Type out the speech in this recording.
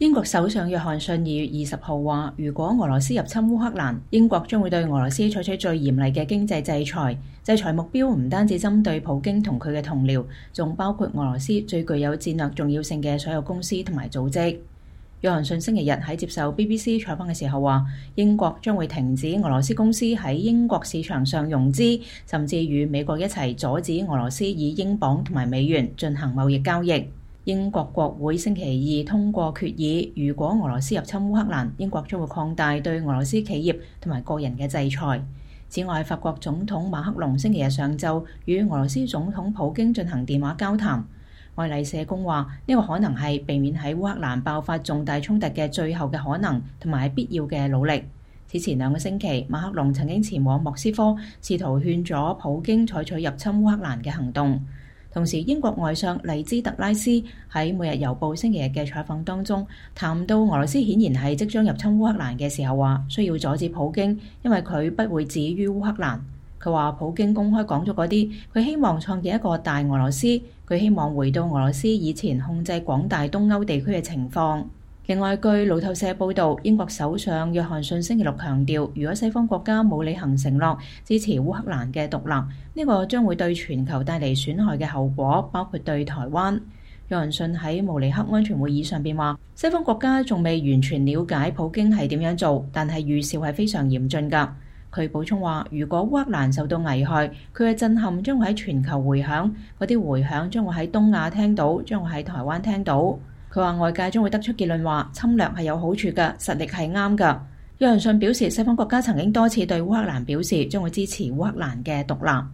英國首相約翰遜2月20號話，如果俄羅斯入侵烏克蘭，英國將會對俄羅斯採取最嚴厲嘅經濟制裁。制裁目標唔單止針對普京同佢嘅同僚，仲包括俄羅斯最具有戰略重要性嘅所有公司同埋組織。約翰遜星期日喺接受 BBC 採訪嘅時候話，英國將會停止俄羅斯公司喺英國市場上融資，甚至與美國一齊阻止俄羅斯以英鎊同埋美元進行貿易交易。英國國會星期二通過決議，如果俄羅斯入侵烏克蘭，英國將會擴大對俄羅斯企業同埋個人嘅制裁。此外，法國總統馬克龍星期日上晝與俄羅斯總統普京進行電話交談。愛麗舍宮話，呢個可能係避免喺烏克蘭爆發重大衝突嘅最後嘅可能同埋必要嘅努力。此前2個星期，馬克龍曾經前往莫斯科，試圖勸阻普京採取入侵烏克蘭嘅行動。同時，英國外相麗茲特拉斯喺《每日郵報》星期日嘅採訪當中，談到俄羅斯顯然係即將入侵烏克蘭嘅時候話，需要阻止普京，因為佢不會止於烏克蘭。佢話普京公開講咗嗰啲，佢希望創建一個大俄羅斯，佢希望回到俄羅斯以前控制廣大東歐地區嘅情況。另外，據路透社報導，英國首相約翰遜星期六強調，如果西方國家冇履行承諾支持烏克蘭嘅獨立，呢個將會對全球帶嚟損害嘅後果，包括對台灣。約翰遜喺慕尼黑安全會議上邊話，西方國家仲未完全了解普京係點樣做，但係預兆係非常嚴峻㗎。佢補充話，如果烏克蘭受到危害，佢嘅震撼將會喺全球迴響，嗰啲迴響將會喺東亞聽到，將會喺台灣聽到。佢話外界將會得出結論話，侵略係有好處嘅，實力係啱㗎。約翰遜表示，西方國家曾經多次對烏克蘭表示將會支持烏克蘭嘅獨立。